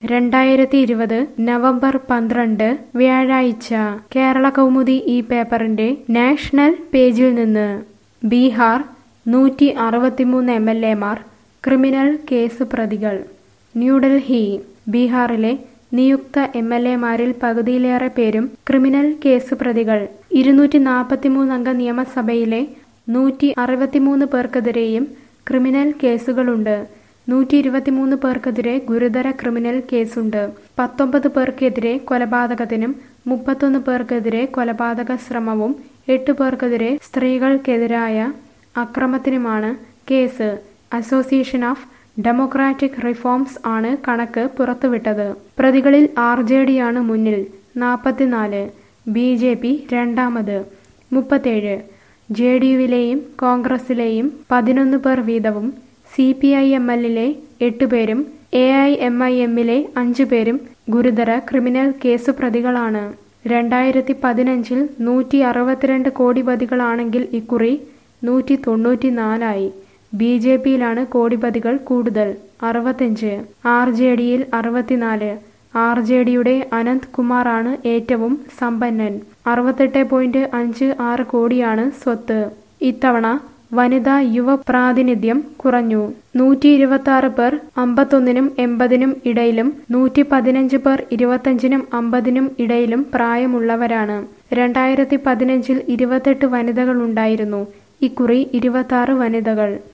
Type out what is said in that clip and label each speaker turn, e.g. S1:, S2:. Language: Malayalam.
S1: 2020 നവംബർ 12 വ്യാഴാഴ്ച കേരള കൗമുദി ഈ പേപ്പറിന്റെ നാഷണൽ പേജിൽ നിന്ന് ബീഹാർ 163 എംഎൽഎമാർ ക്രിമിനൽ കേസ് പ്രതികൾ. ന്യൂഡൽഹി. ബീഹാറിലെ നിയുക്ത എംഎൽഎമാരിൽ പകുതിയിലേറെ പേരും ക്രിമിനൽ കേസ് പ്രതികൾ. 243 അംഗ നിയമസഭയിലെ 163 പേർക്കെതിരെയും ക്രിമിനൽ കേസുകളുണ്ട്. 123 പേർക്കെതിരെ ഗുരുതര ക്രിമിനൽ കേസുണ്ട്. 19 പേർക്കെതിരെ കൊലപാതകത്തിനും 31 പേർക്കെതിരെ കൊലപാതക ശ്രമവും 8 പേർക്കെതിരെ സ്ത്രീകൾക്കെതിരായ അക്രമത്തിനുമാണ് case. Association of democratic reforms ആണ് കണക്ക് പുറത്തുവിട്ടത്. പ്രതികളിൽ ആർജെഡിയാണ് മുന്നിൽ 44, ബിജെപി രണ്ടാമത് 37, ജെഡിയുവിലെയും കോൺഗ്രസിലെയും 11 പേർ വീതവും സിപിഐഎമ്മിലെ 8 പേരും എഐഎംഐഎമ്മിലെ 5 പേരും ഗുരുതര ക്രിമിനൽ കേസ് പ്രതികളാണ്. 2015 162 കോടിപതികളാണെങ്കിൽ ഇക്കുറി 194ആയി. ബിജെപിയിലാണ് കോടിപതികൾ കൂടുതൽ 65, ആർജെഡിയിൽ 64. ആർജെഡിയുടെ അനന്ത് കുമാറാണ് ഏറ്റവും സമ്പന്നൻ. 68.56 കോടിയാണ് സ്വത്ത്. ഇത്തവണ വനിതാ യുവ പ്രാതിനിധ്യം കുറഞ്ഞു. 126 പേർ 51നും 80നും ഇടയിലും 115 പേർ 25നും 50നും ഇടയിലും പ്രായമുള്ളവരാണ്. 2015 28 വനിതകളുണ്ടായിരുന്നു. ഇക്കുറി 26 വനിതകൾ.